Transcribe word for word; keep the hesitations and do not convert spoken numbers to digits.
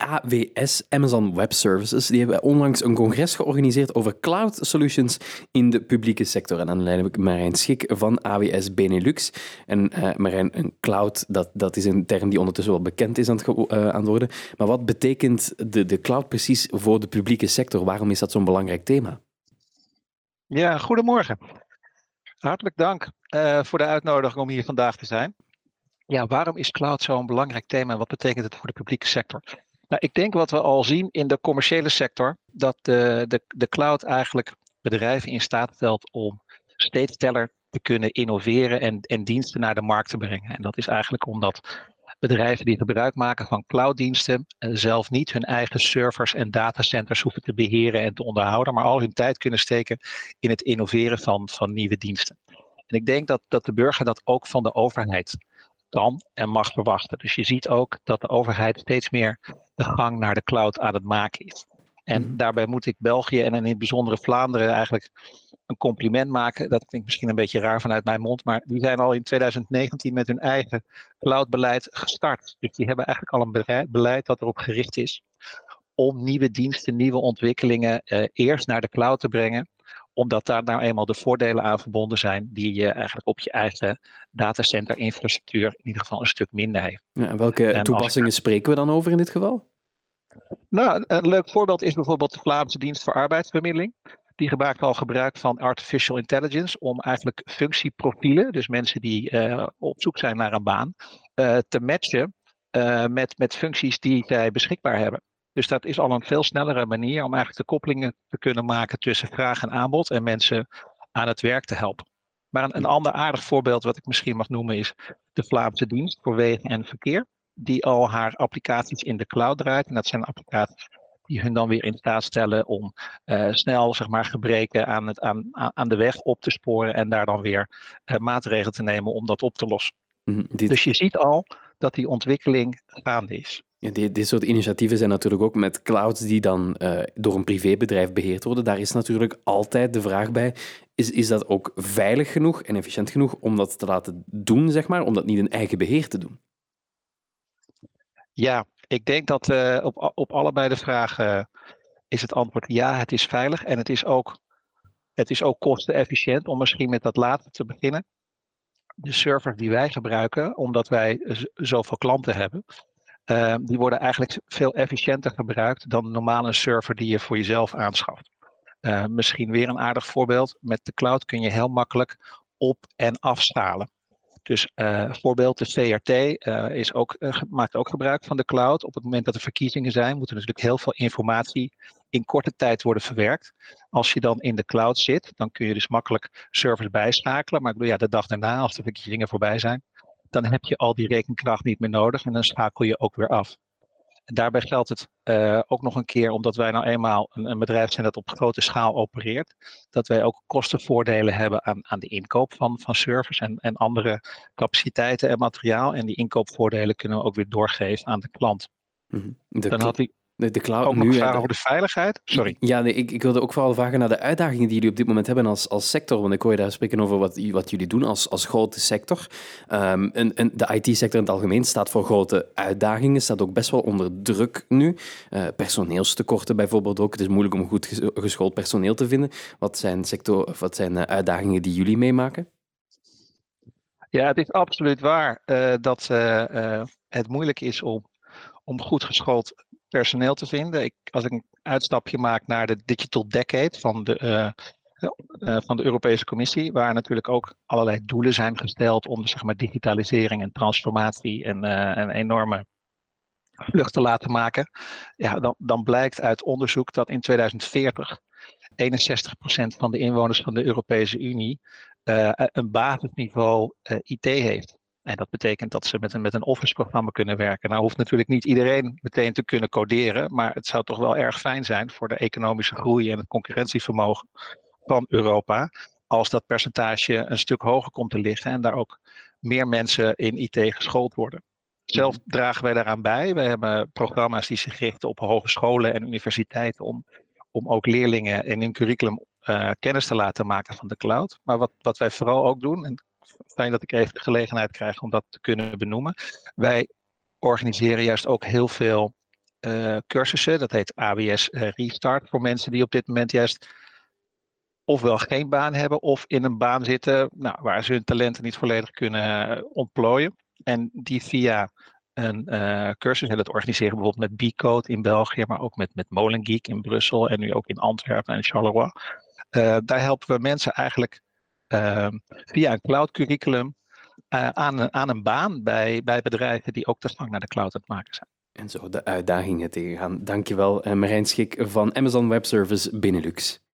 A W S, Amazon Web Services, die hebben onlangs een congres georganiseerd over cloud solutions in de publieke sector. En dan leid ik Marijn Schik van A W S Benelux. En uh, Marijn, een cloud, dat, dat is een term die ondertussen wel bekend is aan het, uh, aan het worden. Maar wat betekent de, de cloud precies voor de publieke sector? Waarom is dat zo'n belangrijk thema? Ja, goedemorgen. Hartelijk dank uh, voor de uitnodiging om hier vandaag te zijn. Ja, waarom is cloud zo'n belangrijk thema en wat betekent het voor de publieke sector? Nou, ik denk wat we al zien in de commerciële sector, dat de, de, de cloud eigenlijk bedrijven in staat stelt om steeds sneller te kunnen innoveren en, en diensten naar de markt te brengen. En dat is eigenlijk omdat bedrijven die gebruik maken van clouddiensten zelf niet hun eigen servers en datacenters hoeven te beheren en te onderhouden, maar al hun tijd kunnen steken in het innoveren van, van nieuwe diensten. En ik denk dat, dat de burger dat ook van de overheid kan en mag verwachten. Dus je ziet ook dat de overheid steeds meer de gang naar de cloud aan het maken is. En mm-hmm. daarbij moet ik België en in het bijzondere Vlaanderen eigenlijk een compliment maken. Dat klinkt misschien een beetje raar vanuit mijn mond, maar die zijn al in twintig negentien met hun eigen cloudbeleid gestart. Dus die hebben eigenlijk al een beleid dat erop gericht is om nieuwe diensten, nieuwe ontwikkelingen uh, eerst naar de cloud te brengen, omdat daar nou eenmaal de voordelen aan verbonden zijn die je eigenlijk op je eigen datacenter-infrastructuur in ieder geval een stuk minder heeft. Ja, en welke en toepassingen ik... spreken we dan over in dit geval? Nou, een leuk voorbeeld is bijvoorbeeld de Vlaamse Dienst voor Arbeidsbemiddeling. Die gebruikt al gebruik van artificial intelligence om eigenlijk functieprofielen, dus mensen die uh, op zoek zijn naar een baan, uh, te matchen uh, met, met functies die zij beschikbaar hebben. Dus dat is al een veel snellere manier om eigenlijk de koppelingen te kunnen maken tussen vraag en aanbod en mensen aan het werk te helpen. Maar een, een ander aardig voorbeeld wat ik misschien mag noemen is de Vlaamse Dienst voor Wegen en Verkeer, die al haar applicaties in de cloud draait. En dat zijn applicaties die hun dan weer in staat stellen om uh, snel zeg maar, gebreken aan, het, aan, aan de weg op te sporen en daar dan weer uh, maatregelen te nemen om dat op te lossen. Mm, dit... Dus je ziet al dat die ontwikkeling gaande is. Ja, die, dit soort initiatieven zijn natuurlijk ook met clouds die dan uh, door een privébedrijf beheerd worden. Daar is natuurlijk altijd de vraag bij, is, is dat ook veilig genoeg en efficiënt genoeg om dat te laten doen, zeg maar, om dat niet in eigen beheer te doen? Ja, ik denk dat uh, op, op allebei de vragen uh, is het antwoord ja, het is veilig en het is ook, het is ook kostenefficiënt om misschien met dat laatste te beginnen. De servers die wij gebruiken, omdat wij z- zoveel klanten hebben, Uh, die worden eigenlijk veel efficiënter gebruikt dan de normale server die je voor jezelf aanschaft. Uh, misschien weer een aardig voorbeeld. Met de cloud kun je heel makkelijk op- en afschalen. Dus uh, voorbeeld de V R T uh, is ook, uh, maakt ook gebruik van de cloud. Op het moment dat er verkiezingen zijn, moet er natuurlijk heel veel informatie in korte tijd worden verwerkt. Als je dan in de cloud zit, dan kun je dus makkelijk servers bijschakelen. Maar ik bedoel, ja, de dag daarna, als de verkiezingen voorbij zijn, dan heb je al die rekenkracht niet meer nodig en dan schakel je ook weer af. En daarbij geldt het uh, ook nog een keer, omdat wij nou eenmaal een, een bedrijf zijn dat op grote schaal opereert, dat wij ook kostenvoordelen hebben aan, aan de inkoop van, van servers en, en andere capaciteiten en materiaal. En die inkoopvoordelen kunnen we ook weer doorgeven aan de klant. Mm-hmm. De dan kl- had hij de, de cloud ook nog nu, vragen de... over de veiligheid. Sorry. Ja, nee, ik, ik wilde ook vooral vragen naar de uitdagingen die jullie op dit moment hebben als, als sector. Want ik hoor je daar spreken over wat, wat jullie doen als, als grote sector. Um, en, en de I T-sector in het algemeen staat voor grote uitdagingen, staat ook best wel onder druk nu. Uh, personeelstekorten bijvoorbeeld ook. Het is moeilijk om goed geschoold personeel te vinden. Wat zijn, sector, wat zijn uh, uitdagingen die jullie meemaken? Ja, het is absoluut waar uh, dat uh, uh, het moeilijk is om, om goed geschoold personeel te vinden. Ik, als ik een uitstapje maak naar de Digital Decade van de, uh, uh, van de Europese Commissie, waar natuurlijk ook allerlei doelen zijn gesteld om zeg maar, digitalisering en transformatie en uh, een enorme vlucht te laten maken. Ja, dan, dan blijkt uit onderzoek dat in tweeduizend veertig eenenzestig procent van de inwoners van de Europese Unie uh, een basisniveau uh, I T heeft. En dat betekent dat ze met een, met een Office-programma kunnen werken. Nou hoeft natuurlijk niet iedereen meteen te kunnen coderen, maar het zou toch wel erg fijn zijn voor de economische groei en het concurrentievermogen van Europa, als dat percentage een stuk hoger komt te liggen en daar ook meer mensen in I T geschoold worden. Zelf dragen wij daaraan bij. Wij hebben programma's die zich richten op hogescholen en universiteiten om, om ook leerlingen in hun curriculum uh, kennis te laten maken van de cloud. Maar wat, wat wij vooral ook doen, en fijn dat ik even de gelegenheid krijg om dat te kunnen benoemen. Wij organiseren juist ook heel veel uh, cursussen. Dat heet A B S uh, Restart voor mensen die op dit moment juist ofwel geen baan hebben of in een baan zitten nou, waar ze hun talenten niet volledig kunnen uh, ontplooien. En die via een uh, cursus, en dat organiseren bijvoorbeeld met B-Code in België, maar ook met, met Molengeek in Brussel en nu ook in Antwerpen en Charleroi. Uh, daar helpen we mensen eigenlijk uh, via een cloud curriculum uh, aan, aan een baan bij, bij bedrijven die ook de slag naar de cloud aan het maken zijn. En zo de uitdagingen tegengaan. Dankjewel, Marijn Schik van Amazon Web Services Benelux.